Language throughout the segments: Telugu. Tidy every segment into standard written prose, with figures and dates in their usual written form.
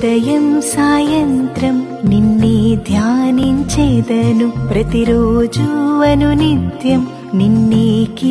ఉదయం సాయంత్రం నిన్నే ధ్యానించేదను, ప్రతిరోజు అనునిత్యం నిన్నే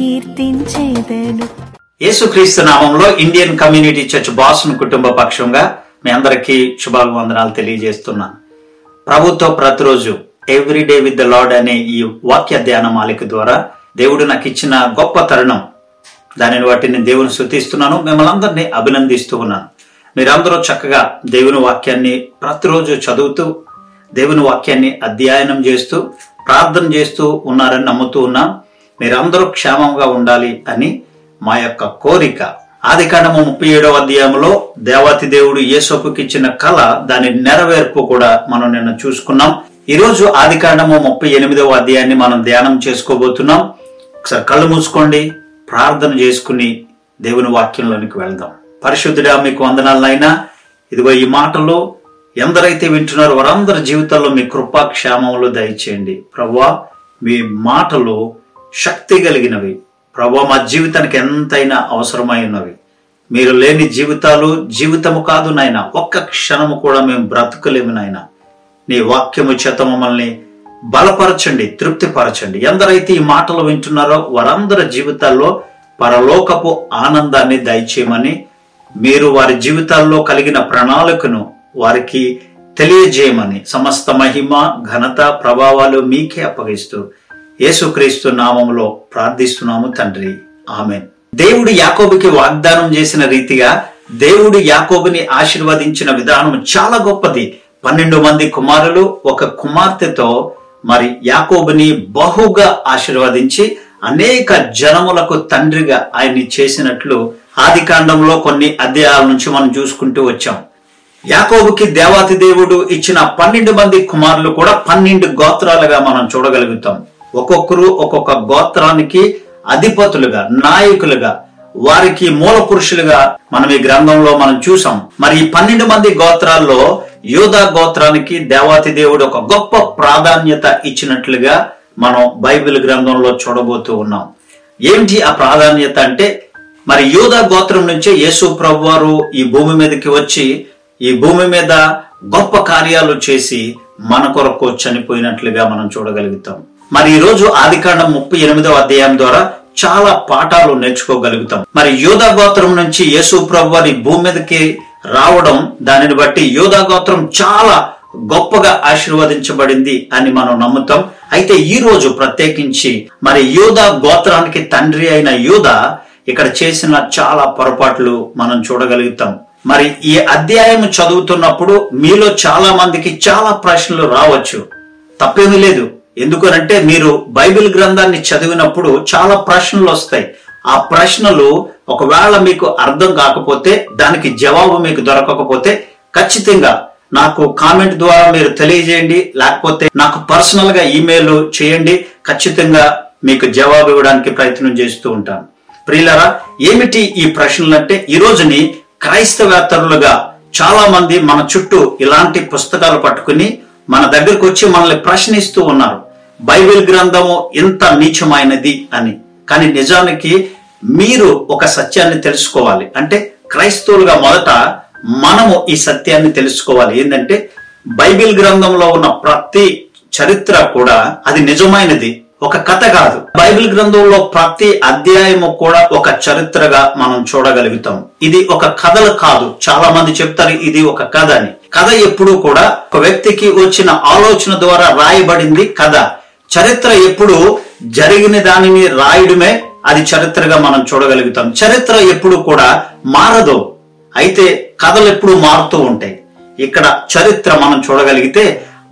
కీర్తించేదను. యేసుక్రీస్తు నామంలో ఇండియన్ కమ్యూనిటీ చర్చ్ బాసన్ కుటుంబ పక్షంగా మీ అందరికీ శుభాభివందనాలు తెలియజేస్తున్నాను. ప్రభుతో ప్రతిరోజు ఎవ్రీడే విత్ ద లార్డ్ అనే ఈ వాక్య ధ్యాన మాలిక ద్వారా దేవుడు నాకు ఇచ్చిన గొప్ప తరుణం, దానిని బట్టి నేను దేవుని స్తుతిస్తున్నాను, మిమ్మల్ని అందరినీ అభినందిస్తూ ఉన్నాను. మీరందరూ చక్కగా దేవుని వాక్యాన్ని ప్రతిరోజు చదువుతూ దేవుని వాక్యాన్ని అధ్యయనం చేస్తూ ప్రార్థన చేస్తూ ఉన్నారని నమ్ముతూ ఉన్నాం. మీరందరూ క్షేమంగా ఉండాలి అని మా యొక్క కోరిక. ఆదికాండము 37వ అధ్యాయంలో దేవాతి దేవుడు యేసోపుకి ఇచ్చిన కళ, దాని నెరవేర్పు కూడా మనం నిన్న చూసుకున్నాం. ఈరోజు ఆదికాండము 38వ అధ్యాయాన్ని మనం ధ్యానం చేసుకోబోతున్నాం. ఒకసారి కళ్ళు మూసుకోండి, ప్రార్థన చేసుకుని దేవుని వాక్యంలోనికి వెళ్దాం. పరిశుద్ధుడా, మీకు వందనాలనైనా. ఇదిగో ఈ మాటలు ఎందరైతే వింటున్నారో వారందరి జీవితాల్లో మీ కృపా క్షేమములు దయచేయండి. ప్రభువా, మీ మాటలు శక్తి కలిగినవి. ప్రభువా, మా జీవితానికి ఎంతైనా అవసరమై ఉన్నవి. మీరు లేని జీవితాలు జీవితము కాదు నాయన. ఒక్క క్షణము కూడా మేము బ్రతకలేము నాయన. నీ వాక్యము చేత మమ్మల్ని బలపరచండి, తృప్తిపరచండి. ఎందరైతే ఈ మాటలు వింటున్నారో వారందరి జీవితాల్లో పరలోకపు ఆనందాన్ని దయచేయమని, మీరు వారి జీవితాల్లో కలిగిన ప్రణాళికను వారికి తెలియజేయమని సమస్త మహిమ ఘనత ప్రభావాలు మీకే అప్పగిస్తూ యేసుక్రీస్తు నామములో ప్రార్థిస్తున్నాము తండ్రి, ఆమేన్. దేవుడు యాకోబుకి వాగ్దానం చేసిన రీతిగా దేవుడు యాకోబుని ఆశీర్వదించిన విధానం చాలా గొప్పది. 12 మంది కుమారులు, ఒక కుమార్తెతో మరి యాకోబుని బహుగా ఆశీర్వదించి అనేక జనములకు తండ్రిగా ఆయన్ని చేసినట్లు ఆదికాండంలో కొన్ని అధ్యాయాల నుంచి మనం చూసుకుంటూ వచ్చాం. యాకోబుకి దేవాతి దేవుడు ఇచ్చిన 12 మంది కుమారులు కూడా 12 గోత్రాలుగా మనం చూడగలుగుతాం. ఒక్కొక్కరు ఒక్కొక్క గోత్రానికి అధిపతులుగా, నాయకులుగా, వారికి మూల పురుషులుగా మనం ఈ గ్రంథంలో మనం చూసాం. మరి ఈ 12 మంది గోత్రాల్లో యూదా గోత్రానికి దేవాతి దేవుడు ఒక గొప్ప ప్రాధాన్యత ఇచ్చినట్లుగా మనం బైబిల్ గ్రంథంలో చూడబోతూ ఉన్నాం. ఏంటి ఆ ప్రాధాన్యత అంటే, మరి యూదా గోత్రం నుంచే యేసు ప్రభు వారు ఈ భూమి మీదకి వచ్చి ఈ భూమి మీద గొప్ప కార్యాలు చేసి మన కొరకు చనిపోయినట్లుగా మనం చూడగలుగుతాం. మరి ఈ రోజు ఆదికాండం 38వ అధ్యాయం ద్వారా చాలా పాఠాలు నేర్చుకోగలుగుతాం. మరి యూదా గోత్రం నుంచి యేసు ప్రభు వారి భూమి మీదకి రావడం, దానిని బట్టి యూదా గోత్రం చాలా గొప్పగా ఆశీర్వదించబడింది అని మనం నమ్ముతాం. అయితే ఈ రోజు ప్రత్యేకించి మరి యూదా గోత్రానికి తండ్రి అయిన యూదా ఇక్కడ చేసిన చాలా పొరపాట్లు మనం చూడగలుగుతాం. మరి ఈ అధ్యాయం చదువుతున్నప్పుడు మీలో చాలా మందికి చాలా ప్రశ్నలు రావచ్చు. తప్పేమీ లేదు. ఎందుకనంటే మీరు బైబిల్ గ్రంథాన్ని చదివినప్పుడు చాలా ప్రశ్నలు వస్తాయి. ఆ ప్రశ్నలు ఒకవేళ మీకు అర్థం కాకపోతే, దానికి జవాబు మీకు దొరకకపోతే ఖచ్చితంగా నాకు కామెంట్ ద్వారా మీరు తెలియజేయండి, లేకపోతే నాకు పర్సనల్ గా ఈమెయిల్ చేయండి. ఖచ్చితంగా మీకు జవాబు ఇవ్వడానికి ప్రయత్నం చేస్తూ ఉంటాను. ప్రియులారా, ఏమిటి ఈ ప్రశ్నలు అంటే, ఈ రోజుని క్రైస్తవేతరులుగా చాలా మంది మన చుట్టూ ఇలాంటి పుస్తకాలు పట్టుకుని మన దగ్గరకు వచ్చి మనల్ని ప్రశ్నిస్తూ ఉన్నారు, బైబిల్ గ్రంథము ఇంత నీచమైనది అని. కానీ నిజానికి మీరు ఒక సత్యాన్ని తెలుసుకోవాలి. అంటే క్రైస్తవులుగా మొదట మనము ఈ సత్యాన్ని తెలుసుకోవాలి. ఏంటంటే బైబిల్ గ్రంథంలో ఉన్న ప్రతి చరిత్ర కూడా అది నిజమైనది, ఒక కథ కాదు. బైబిల్ గ్రంథంలో ప్రతి అధ్యాయము కూడా ఒక చరిత్రగా మనం చూడగలుగుతాం. ఇది ఒక కథలు కాదు. చాలా మంది చెప్తారు ఇది ఒక కథ అని. కథ ఎప్పుడు కూడా ఒక వ్యక్తికి వచ్చిన ఆలోచన ద్వారా రాయబడింది కథ. చరిత్ర ఎప్పుడు జరిగిన దానిని రాయడమే అది చరిత్రగా మనం చూడగలుగుతాం. చరిత్ర ఎప్పుడు కూడా మారదు. అయితే కథలు ఎప్పుడు మారుతూ ఉంటాయి. ఇక్కడ చరిత్ర మనం చూడగలిగితే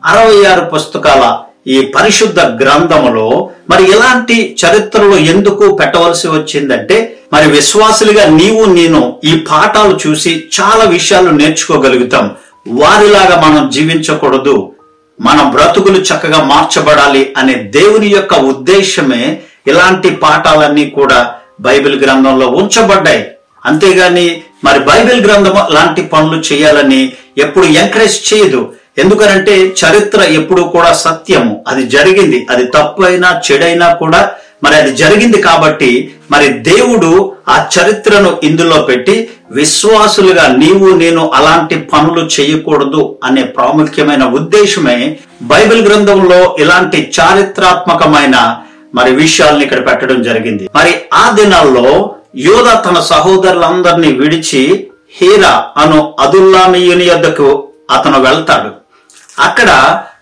66 పుస్తకాల ఈ పరిశుద్ధ గ్రంథములో మరి ఎలాంటి చరిత్రలు ఎందుకు పెట్టవలసి వచ్చిందంటే, మరి విశ్వాసులుగా నీవు నేను ఈ పాఠాలు చూసి చాలా విషయాలు నేర్చుకోగలుగుతాం. వారిలాగా మనం జీవించకూడదు, మన బ్రతుకులు చక్కగా మార్చబడాలి అనే దేవుని యొక్క ఉద్దేశమే ఇలాంటి పాఠాలన్నీ కూడా బైబిల్ గ్రంథంలో ఉంచబడ్డాయి. అంతేగాని మరి బైబిల్ గ్రంథము లాంటి పనులు చేయాలని ఎప్పుడు ఎంకరేజ్ చేయదు. ఎందుకనంటే చరిత్ర ఎప్పుడు కూడా సత్యము, అది జరిగింది. అది తప్పు అయినా చెడైనా కూడా మరి అది జరిగింది కాబట్టి మరి దేవుడు ఆ చరిత్రను ఇందులో పెట్టి విశ్వాసులుగా నీవు నేను అలాంటి పనులు చేయకూడదు అనే ప్రాముఖ్యమైన ఉద్దేశమే బైబిల్ గ్రంథంలో ఇలాంటి చారిత్రాత్మకమైన మరి విషయాలను ఇక్కడ పెట్టడం జరిగింది. మరి ఆ దినాల్లో యోధా తన సహోదరులందరినీ విడిచి హీరా అను అదుల్లామీయుని యొద్దకు అతను వెళ్తాడు. అక్కడ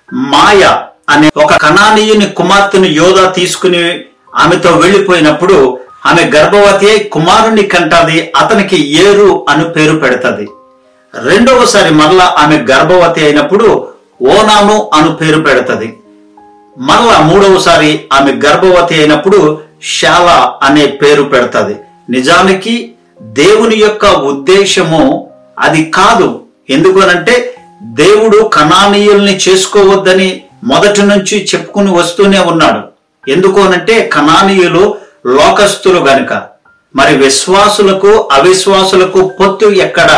మాయ అనే ఒక కనానీయుని కుమార్తెను యోధా తీసుకుని ఆమెతో వెళ్లిపోయినప్పుడు ఆమె గర్భవతి అయి కుమారుణ్ణి కంటది. అతనికి ఏరు అను పేరు పెడతది. రెండవసారి మరలా ఆమె గర్భవతి అయినప్పుడు ఓనాను అను పేరు పెడతది. మరలా మూడవసారి ఆమె గర్భవతి అయినప్పుడు శాలా అనే పేరు పెడతది. నిజానికి దేవుని యొక్క ఉద్దేశము అది కాదు. ఎందుకు అనంటే దేవుడు కనానీయుల్ని చేసుకోవద్దని మొదటి నుంచి చెప్పుకుని వస్తూనే ఉన్నాడు. ఎందుకు అనంటే కనానీయులు లోకస్తులు గనుక. మరి విశ్వాసులకు అవిశ్వాసులకు పొత్తు ఎక్కడ?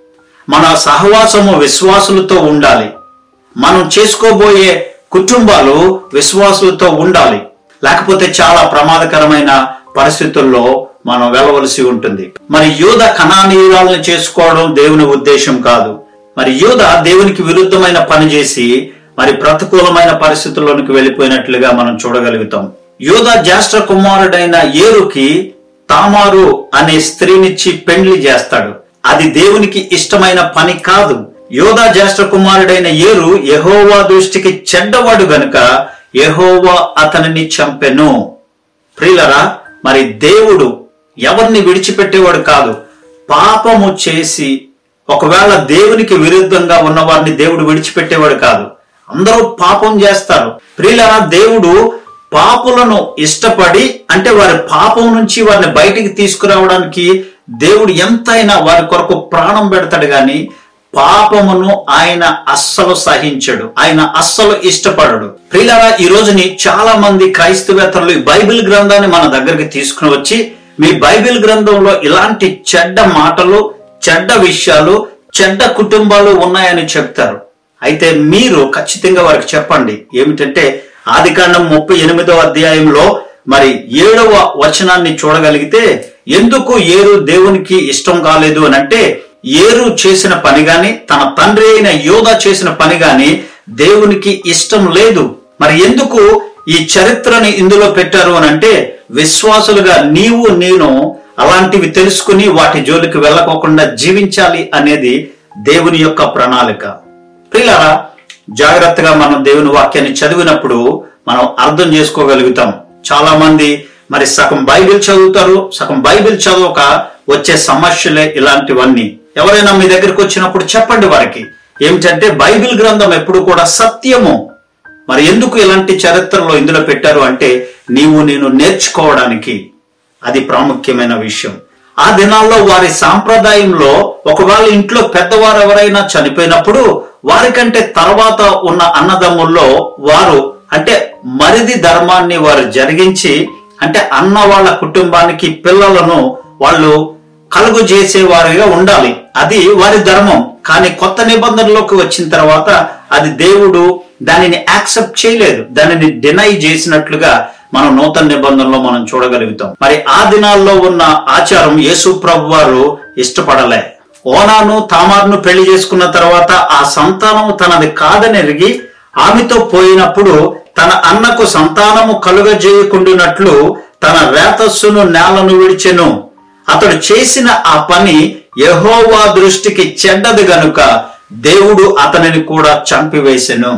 మన సహవాసము విశ్వాసులతో ఉండాలి. మనం చేసుకోబోయే కుటుంబాలు విశ్వాసులతో ఉండాలి. లేకపోతే చాలా ప్రమాదకరమైన పరిస్థితుల్లో మనం వెళ్ళవలసి ఉంటుంది. మరి యూదా కనానీయురాలను చేసుకోవడం దేవుని ఉద్దేశం కాదు. మరి యూదా దేవునికి విరుద్ధమైన పని చేసి మరి ప్రతికూలమైన పరిస్థితుల్లోనికి వెళ్ళిపోయినట్లుగా మనం చూడగలుగుతాం. యూదా జ్యేష్ఠ కుమారుడైన ఏరుకి తామారు అనే స్త్రీనిచ్చి పెండ్లి చేస్తాడు. అది దేవునికి ఇష్టమైన పని కాదు. యూదా జ్యేష్ఠ కుమారుడైన ఏరు యెహోవా దృష్టికి చెడ్డవాడు గనుక యెహోవా అతనిని చంపెను. ప్రియులరా, మరి దేవుడు ఎవరిని విడిచిపెట్టేవాడు కాదు. పాపము చేసి ఒకవేళ దేవునికి విరుద్ధంగా ఉన్న వారిని దేవుడు విడిచిపెట్టేవాడు కాదు. అందరూ పాపం చేస్తారు. ప్రియులరా, దేవుడు పాపులను ఇష్టపడి అంటే వారి పాపం నుంచి వారిని బయటికి తీసుకురావడానికి దేవుడు ఎంతైనా వారి కొరకు ప్రాణం పెడతాడు గాని పాపమును ఆయన అస్సలు సహించడు. ఆయన అస్సలు ఇష్టపడడు. ప్రియులారా, ఈ రోజుని చాలా మంది క్రైస్తవేతరులు ఈ బైబిల్ గ్రంథాన్ని మన దగ్గరికి తీసుకుని వచ్చి మీ బైబిల్ గ్రంథంలో ఇలాంటి చెడ్డ మాటలు, చెడ్డ విషయాలు, చెడ్డ కుటుంబాలు ఉన్నాయని చెప్తారు. అయితే మీరు ఖచ్చితంగా వారికి చెప్పండి. ఏమిటంటే ఆదికాండం 38వ అధ్యాయంలో మరి 7వ వచనాన్ని చూడగలిగితే ఎందుకు ఏరు దేవునికి ఇష్టం కాలేదు అని అంటే ఏరు చేసిన పని గాని తన తండ్రి అయిన యోధా చేసిన పని గాని దేవునికి ఇష్టం లేదు. మరి ఎందుకు ఈ చరిత్రని ఇందులో పెట్టారు అని అంటే విశ్వాసులుగా నీవు నేను అలాంటివి తెలుసుకుని వాటి జోలికి వెళ్ళకోకుండా జీవించాలి అనేది దేవుని యొక్క ప్రణాళిక. ప్రియులారా, జాగ్రత్తగా మనం దేవుని వాక్యాన్ని చదివినప్పుడు మనం అర్థం చేసుకోగలుగుతాం. చాలా మంది మరి సగం బైబిల్ చదువుతారు, సగం బైబిల్ చదవక వచ్చే సమస్యలే ఇలాంటివన్నీ. ఎవరైనా మీ దగ్గరికి వచ్చినప్పుడు చెప్పండి వారికి ఏమిటంటే బైబిల్ గ్రంథం ఎప్పుడు కూడా సత్యము. మరి ఎందుకు ఇలాంటి చరిత్రలో ఇందులో పెట్టారు అంటే నీవు నేను నేర్చుకోవడానికి. అది ప్రాముఖ్యమైన విషయం. ఆ దినాల్లో వారి సాంప్రదాయంలో ఒకవేళ ఇంట్లో పెద్దవారు ఎవరైనా చనిపోయినప్పుడు వారికంటే తర్వాత ఉన్న అన్నదమ్ముల్లో వారు అంటే మరిది ధర్మాన్ని వారు జరిగించి అంటే అన్న వాళ్ళ కుటుంబానికి పిల్లలను వాళ్ళు కలుగు చేసేవారిగా ఉండాలి. అది వారి ధర్మం. కానీ కొత్త నిబంధనలోకి వచ్చిన తర్వాత అది దేవుడు దానిని యాక్సెప్ట్ చేయలేదు. దానిని డినై చేసినట్లుగా మనం నూతన నిబంధనలో మనం చూడగలుగుతాం. మరి ఆ దినాల్లో ఉన్న ఆచారం యేసు ప్రభు వారు ఇష్టపడలే. ఓనాను తామారును పెళ్లి చేసుకున్న తర్వాత ఆ సంతానం తనది కాదని ఎరిగి ఆమెతో పోయినప్పుడు తన అన్నకు సంతానము కలుగజేయకుండునట్లు తన రేతస్సును నేలను విడిచెను. అతడు చేసిన ఆ పని యెహోవా దృష్టికి చెడ్డది గనుక దేవుడు అతనిని కూడా చంపివేసెను.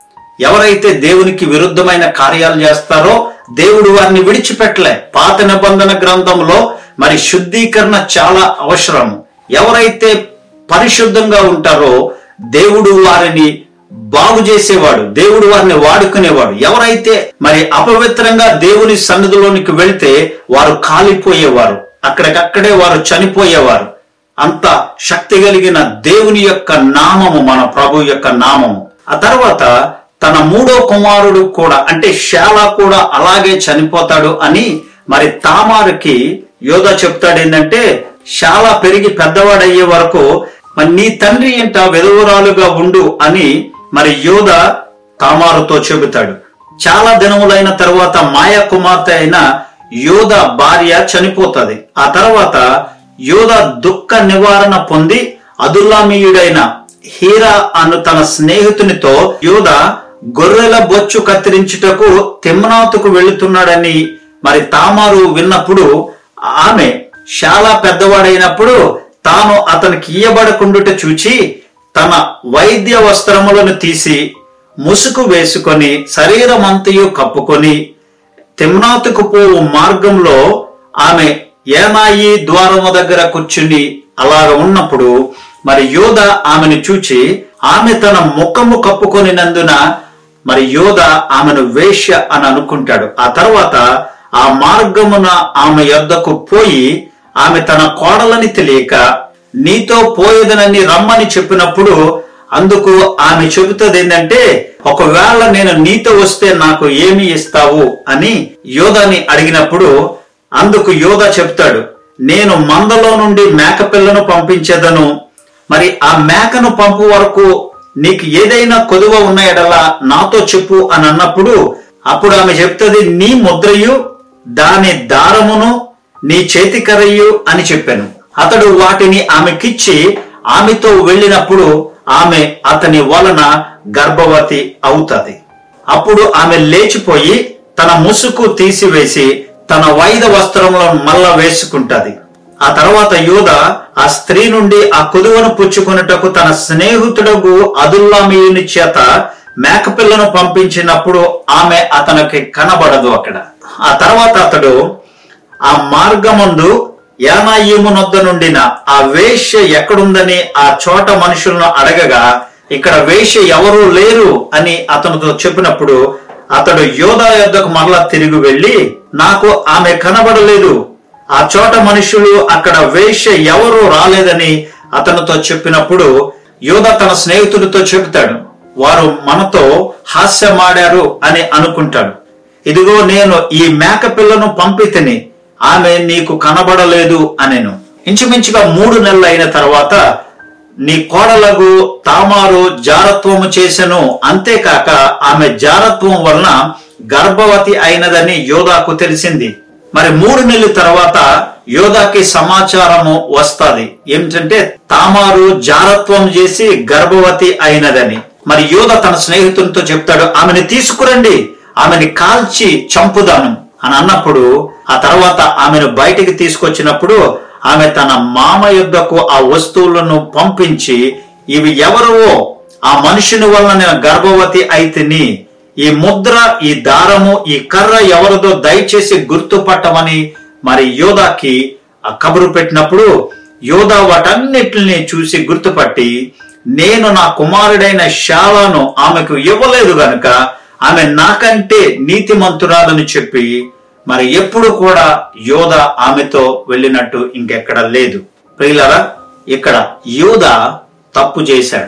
ఎవరైతే దేవునికి విరుద్ధమైన కార్యాలు చేస్తారో దేవుడు వారిని విడిచిపెట్టలే. పాత నిబంధన గ్రంథంలో మరి శుద్ధీకరణ చాలా అవసరం. ఎవరైతే పరిశుద్ధంగా ఉంటారో దేవుడు వారిని బాగు చేసేవాడు, దేవుడు వారిని వాడుకునేవాడు. ఎవరైతే మరి అపవిత్రంగా దేవుని సన్నిధిలోనికి వెళితే వారు కాలిపోయేవారు, అక్కడికక్కడే వారు చనిపోయేవారు. అంత శక్తి కలిగిన దేవుని యొక్క నామము మన ప్రభు యొక్క నామము. ఆ తర్వాత తన మూడో కుమారుడు కూడా అంటే శాలా కూడా అలాగే చనిపోతాడు అని మరి తామారుకి యోధా చెప్తాడు. ఏంటంటే శాలా పెరిగి పెద్దవాడయ్యే వరకు మరి నీ తండ్రి ఇంట విధవరాలుగా ఉండు అని మరి యోధా తామారుతో చెబుతాడు. చాలా దినములైన తరువాత మాయా కుమార్తె అయిన యోధ భార్య చనిపోతుంది. ఆ తర్వాత యోధ దుఃఖ నివారణ పొంది అదుల్లామీయుడైన హీరా అను తన స్నేహితునితో యోధ గొర్రెల బొచ్చు కత్తిరించుటకు తిమ్నాతుకు వెళుతున్నాడని మరి తామారు విన్నప్పుడు ఆమె చాలా పెద్దవాడైనప్పుడు తాను అతనికి ఇయ్యబడకుండుట చూచి తన వైద్య వస్త్రములను తీసి ముసుగు వేసుకొని శరీరమంతయు కప్పుకొని తిమ్నాతుకు పోవు మార్గంలో ఆమె ఏనాయి ద్వారము దగ్గర కూర్చుని అలాగ ఉన్నప్పుడు మరి యోధ ఆమెను చూచి ఆమె తన ముఖము కప్పుకొనినందున మరి యోధ ఆమెను వేశ్య అని అనుకుంటాడు. ఆ తర్వాత ఆ మార్గమున ఆమె యొద్దకు పోయి ఆమె తన కోడలని తెలియక నీతో పోయేదనని రమ్మని చెప్పినప్పుడు అందుకు ఆమె చెబుతుంది ఏంటంటే, ఒకవేళ నేను నీతో వస్తే నాకు ఏమి ఇస్తావు అని యోధాని అడిగినప్పుడు అందుకు యోధ చెప్తాడు, నేను మందలో నుండి మేకపిల్లను పంపించేదను, మరి ఆ మేకను పంపు వరకు నీకు ఏదైనా కొదువ ఉన్న ఎడలా నాతో చెప్పు అని అన్నప్పుడు అప్పుడు ఆమె చెప్తుంది, నీ ముద్రయు దాని దారమును నీ చేతికరయ్యు అని చెప్పాను. అతడు వాటిని ఆమెకిచ్చి ఆమెతో వెళ్ళినప్పుడు ఆమె అతని వలన గర్భవతి అవుతుంది. అప్పుడు ఆమె లేచిపోయి తన ముసుగు తీసివేసి తన వైద వస్త్రములను మళ్ళా వేసుకుంటది. ఆ తర్వాత యోధ ఆ స్త్రీ నుండి ఆ కొదువను పుచ్చుకొనుటకు తన స్నేహితుడకు అదుల్లామీయుని చేత మేకపిల్లను పంపించినప్పుడు ఆమె అతనికి కనబడదు అక్కడ. ఆ తర్వాత అతడు ఆ మార్గమందు యానాయిమునొద్ద నుండిన ఆ వేశ్య ఎక్కడుందని ఆ చోట మనుషులను అడగగా ఇక్కడ వేశ్య ఎవరూ లేరు అని అతనితో చెప్పినప్పుడు అతడు యోధా యొద్దకు మరలా తిరిగి వెళ్లి నాకు ఆమె కనబడలేదు, ఆ చోట మనుషులు అక్కడ వేశ్య ఎవరూ రాలేదని అతనితో చెప్పినప్పుడు యోధ తన స్నేహితుడితో చెబుతాడు, వారు మనతో హాస్యమాడారు అని అనుకుంటాడు. ఇదిగో నేను ఈ మేక పిల్లను పంపితిని, ఆమె నీకు కనబడలేదు అనెను. ఇంచుమించుగా 3 నెలలు అయిన తర్వాత నీ కోడలకు తామారు జారత్వము చేసెను, అంతేకాక ఆమె జారత్వం వలన గర్భవతి అయినదని యోధాకు తెలిసింది. మరి 3 నెలల తర్వాత యోధాకి సమాచారము వస్తుంది ఏమిటంటే తామారు జారత్వం చేసి గర్భవతి అయినదని. మరి యోధ తన స్నేహితునితో చెప్తాడు, ఆమెను తీసుకురండి, ఆమెని కాల్చి చంపుదాను అని అన్నప్పుడు ఆ తర్వాత ఆమెను బయటికి తీసుకొచ్చినప్పుడు ఆమె తన మామ యొద్దకు ఆ వస్తువులను పంపించి ఇవి ఎవరో ఆ మనుషుని వలన నేను గర్భవతి అయితిని, ఈ ముద్ర, ఈ దారము, ఈ కర్ర ఎవరిదో దయచేసి గుర్తుపట్టమని మరి యోధాకి ఆ కబురు పెట్టినప్పుడు యోధ వాటన్నిటిని చూసి గుర్తుపట్టి నేను నా కుమారుడైన శాలను ఆమెకు ఇవ్వలేదు గనుక ఆమె నాకంటే నీతిమంతురాలని చెప్పి మరి ఎప్పుడు కూడా యోధ ఆమెతో వెళ్ళినట్టు ఇంకెక్కడ లేదు. ప్రియులారా, ఇక్కడ యోధ తప్పు చేశాడు.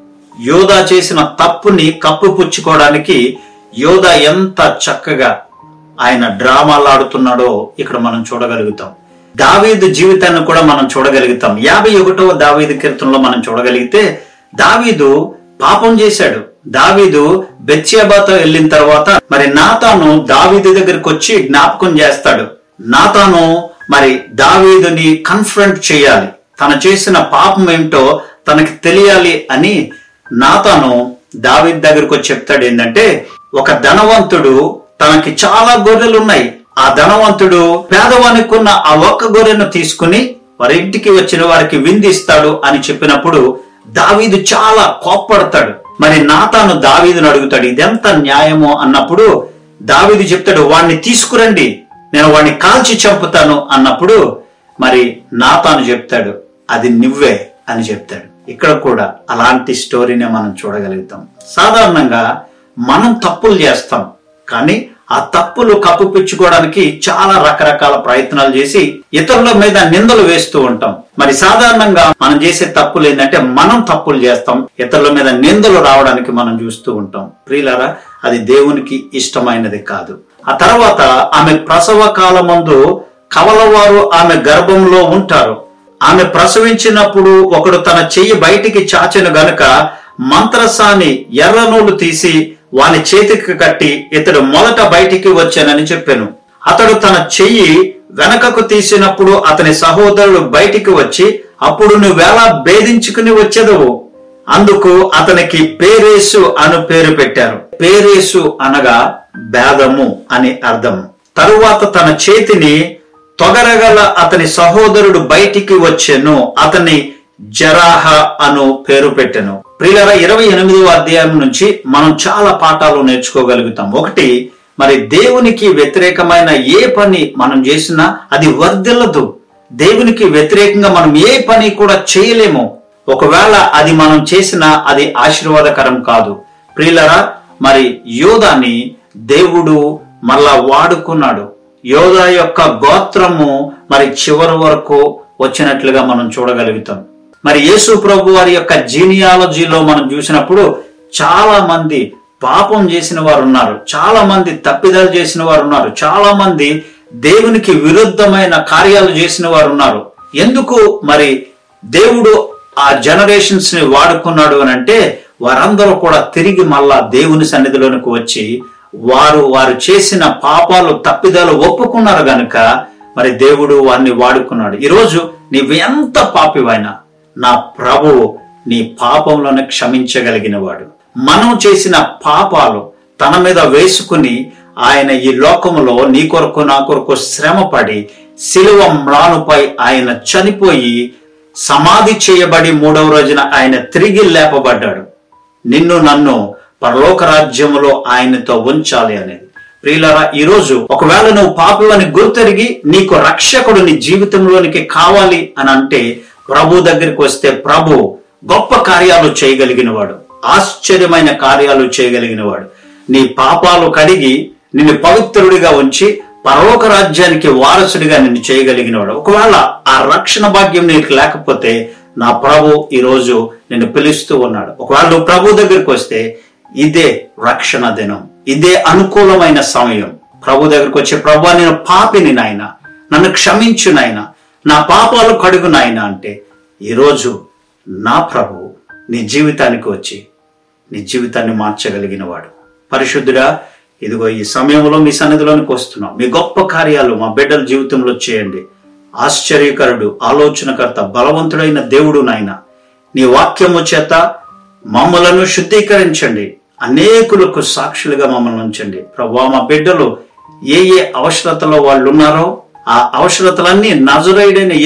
యోధ చేసిన తప్పుని కప్పిపుచ్చుకోవడానికి యోధ ఎంత చక్కగా ఆయన డ్రామాలు ఆడుతున్నాడో ఇక్కడ మనం చూడగలుగుతాం. దావీదు జీవితాన్ని కూడా మనం చూడగలుగుతాం. 51వ దావీదు కీర్తనలో మనం చూడగలిగితే దావీదు పాపం చేశాడు. దావీదు బెత్షెబాతో వెళ్ళిన తర్వాత మరి నాతాను దావీదు దగ్గరికి వచ్చి జ్ఞాపకం చేస్తాడు. నాతాను మరి దావీదుని కన్ఫ్రంట్ చేయాలి, తను చేసిన పాపం ఏమిటో తనకి తెలియాలి అని నాతాను దావీదు దగ్గరికి వచ్చి చెప్తాడు ఏంటంటే, ఒక ధనవంతుడు తనకి చాలా గొర్రెలు ఉన్నాయి, ఆ ధనవంతుడు పేదవానికి ఉన్న ఆ ఒక్క గొర్రెను తీసుకుని వారి ఇంటికి వచ్చిన వారికి విందిస్తాడు అని చెప్పినప్పుడు దావీదు చాలా కోప్పడతాడు. మరి నాతాను దావీదును అడుగుతాడు, ఇదెంత న్యాయమో అన్నప్పుడు దావీదు చెప్తాడు, వాణ్ణి తీసుకురండి, నేను వాణ్ణి కాల్చి చంపుతాను అన్నప్పుడు మరి నాతాను చెప్తాడు, అది నువ్వే అని చెప్తాడు. ఇక్కడ కూడా అలాంటి స్టోరీనే మనం చూడగలుగుతాం. సాధారణంగా మనం తప్పులు చేస్తాం, కానీ ఆ తప్పులు కప్పిపుచ్చుకోవడానికి చాలా రకరకాల ప్రయత్నాలు చేసి ఇతరుల మీద నిందలు వేస్తూ ఉంటాం. మరి సాధారణంగా మనం చేసే తప్పులు ఏంటంటే మనం తప్పులు చేస్తాం, ఇతరుల మీద నిందలు రావడానికి మనం చూస్తూ ఉంటాం. ప్రియులారా, అది దేవునికి ఇష్టమైనది కాదు. ఆ తర్వాత ఆమె ప్రసవ కాలమందు కవలవారు ఆమె గర్భంలో ఉంటారు. ఆమె ప్రసవించినప్పుడు ఒకడు తన చెయ్యి బయటికి చాచెను గనుక మంత్రసాని ఎర్ర నూలు తీసి వాని చేతికి కట్టి ఇతడు మొదట బయటికి వచ్చానని చెప్పాను. అతడు తన చెయ్యి వెనకకు తీసినప్పుడు అతని సహోదరుడు బయటికి వచ్చి, అప్పుడు నువ్వెలా భేదించుకుని వచ్చేదవు? అందుకు అతనికి పేరేసు అను పేరు పెట్టారు. పేరేసు అనగా భేదము అని అర్థం. తరువాత తన చేతిని తొగరగల అతని సహోదరుడు బయటికి వచ్చెను, అతని జరాహ అను పేరు పెట్టెను. ప్రియులారా, 28వ అధ్యాయం నుంచి మనం చాలా పాఠాలు నేర్చుకోగలుగుతాం. ఒకటి, మరి దేవునికి వ్యతిరేకమైన ఏ పని మనం చేసినా అది వర్ధిల్లదు. దేవునికి వ్యతిరేకంగా మనం ఏ పని కూడా చేయలేము. ఒకవేళ అది మనం చేసినా అది ఆశీర్వాదకరం కాదు. ప్రియులారా, మరి యోధాని దేవుడు మళ్ళా వాడుకున్నాడు. యోధా యొక్క గోత్రము మరి చివరి వరకు వచ్చినట్లుగా మనం చూడగలుగుతాం. మరి యేసు ప్రభు వారి యొక్క జీనియాలజీలో మనం చూసినప్పుడు చాలా మంది పాపం చేసిన వారు ఉన్నారు, చాలా మంది తప్పిదాలు చేసిన వారు ఉన్నారు, చాలా మంది దేవునికి విరుద్ధమైన కార్యాలు చేసిన వారు ఉన్నారు. ఎందుకు మరి దేవుడు ఆ జనరేషన్స్ ని వాడుకున్నాడు అని అంటే, వారందరూ కూడా తిరిగి మళ్ళా దేవుని సన్నిధిలోనికి వచ్చి వారు చేసిన పాపాలు తప్పిదాలు ఒప్పుకున్నారు గనుక మరి దేవుడు వారిని వాడుకున్నాడు. ఈరోజు నీవు ఎంత పాపివైనా నా ప్రభువు నీ పాపంలోనే క్షమించగలిగిన వాడు. మనం చేసిన పాపాలు తన మీద వేసుకుని ఆయన ఈ లోకములో నీ కొరకు నా కొరకు శ్రమపడి శిలువ మ్రానుపై ఆయన చనిపోయి సమాధి చేయబడి 3వ రోజున ఆయన తిరిగి లేపబడ్డాడు. నిన్ను నన్ను పరలోక రాజ్యములో ఆయనతో ఉంచాలి అనేది. ప్రియులారా, ఈరోజు ఒకవేళ నువ్వు పాపివని గుర్తెరిగి నీకు రక్షకుడు నీ జీవితంలోనికి కావాలి అని అంటే ప్రభు దగ్గరికి వస్తే ప్రభు గొప్ప కార్యాలు చేయగలిగిన వాడు, ఆశ్చర్యమైన కార్యాలు చేయగలిగిన వాడు. నీ పాపాలు కడిగి నిన్ను పవిత్రుడిగా ఉంచి పరలోక రాజ్యానికి వారసుడిగా నిన్ను చేయగలిగిన వాడు. ఒకవేళ ఆ రక్షణ భాగ్యం నీకు లేకపోతే నా ప్రభు ఈరోజు నిన్ను పిలుస్తూ ఉన్నాడు. ఒకవేళ నువ్వు ప్రభు దగ్గరికి వస్తే ఇదే రక్షణ దినం, ఇదే అనుకూలమైన సమయం. ప్రభు దగ్గరికి వచ్చి, ప్రభు నేను పాపిని నాయన, నన్ను క్షమించు నాయన, నా పాపాలు కడుగు నాయన అంటే ఈరోజు నా ప్రభు నీ జీవితానికి వచ్చి నీ జీవితాన్ని మార్చగలిగిన వాడు. పరిశుద్ధుడా, ఇదిగో ఈ సమయంలో మీ సన్నిధిలోనికి వస్తున్నాం. మీ గొప్ప కార్యాలు మా బిడ్డల జీవితంలో చేయండి. ఆశ్చర్యకరుడు, ఆలోచనకర్త, బలవంతుడైన దేవుడు నాయన, నీ వాక్యము చేత మమ్మలను శుద్ధీకరించండి, అనేకులకు సాక్షులుగా మమ్మల్ని ఉంచండి. ప్రభువా, మా బిడ్డలు ఏ అవసరతలో వాళ్ళు ఉన్నారో ఆ అవసరతలన్నీ నజరేయుడైన